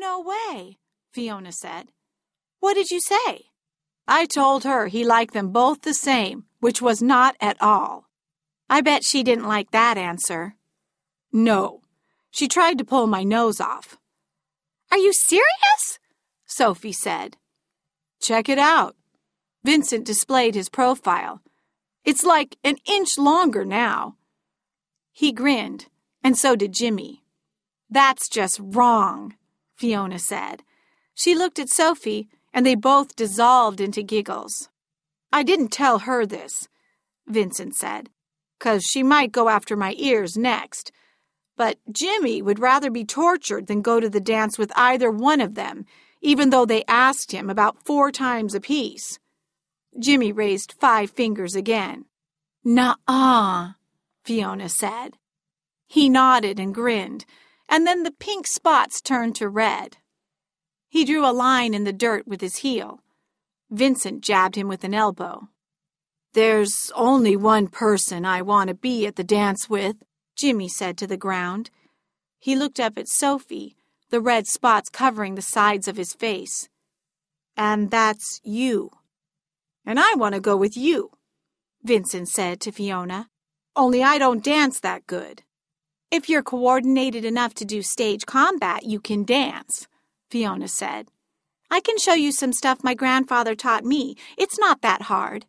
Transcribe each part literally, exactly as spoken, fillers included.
No way, Fiona said. What did you say? I told her he liked them both the same, which was not at all. I bet she didn't like that answer. No, she tried to pull my nose off. Are you serious? Sophie said. Check it out. Vincent displayed his profile. It's like an inch longer now. He grinned, and so did Jimmy. That's just wrong, Fiona said. She looked at Sophie, and they both dissolved into giggles. I didn't tell her this, Vincent said, 'cause she might go after my ears next. But Jimmy would rather be tortured than go to the dance with either one of them, even though they asked him about four times apiece. Jimmy raised five fingers again. Nuh-uh, Fiona said. He nodded and grinned, and then the pink spots turned to red. He drew a line in the dirt with his heel. Vincent jabbed him with an elbow. There's only one person I want to be at the dance with, Jimmy said to the ground. He looked up at Sophie, the red spots covering the sides of his face. And that's you. And I want to go with you, Vincent said to Fiona. Only I don't dance that good. If you're coordinated enough to do stage combat, you can dance, Fiona said. I can show you some stuff my grandfather taught me. It's not that hard.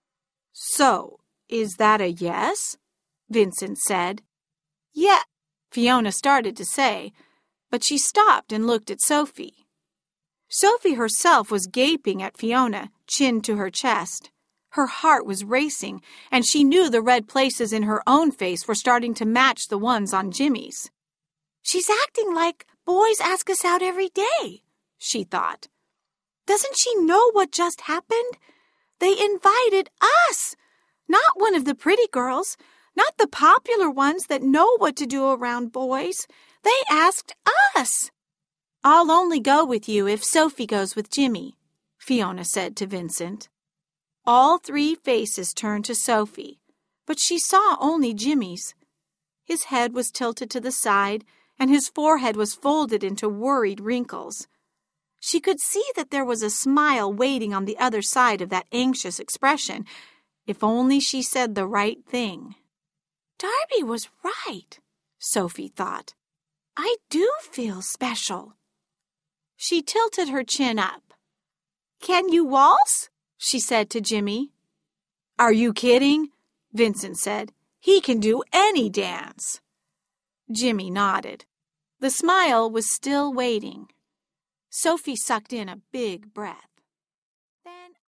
So, is that a yes? Vincent said. Yeah, Fiona started to say, but she stopped and looked at Sophie. Sophie herself was gaping at Fiona, chin to her chest. Her heart was racing, and she knew the red places in her own face were starting to match the ones on Jimmy's. She's acting like boys ask us out every day, she thought. Doesn't she know what just happened? They invited us, not one of the pretty girls, not the popular ones that know what to do around boys. They asked us. I'll only go with you if Sophie goes with Jimmy, Fiona said to Vincent. All three faces turned to Sophie, but she saw only Jimmy's. His head was tilted to the side, and his forehead was folded into worried wrinkles. She could see that there was a smile waiting on the other side of that anxious expression, if only she said the right thing. Darby was right, Sophie thought. I do feel special. She tilted her chin up. Can you waltz? She said to Jimmy. Are you kidding? Vincent said. He can do any dance. Jimmy nodded. The smile was still waiting. Sophie sucked in a big breath. Then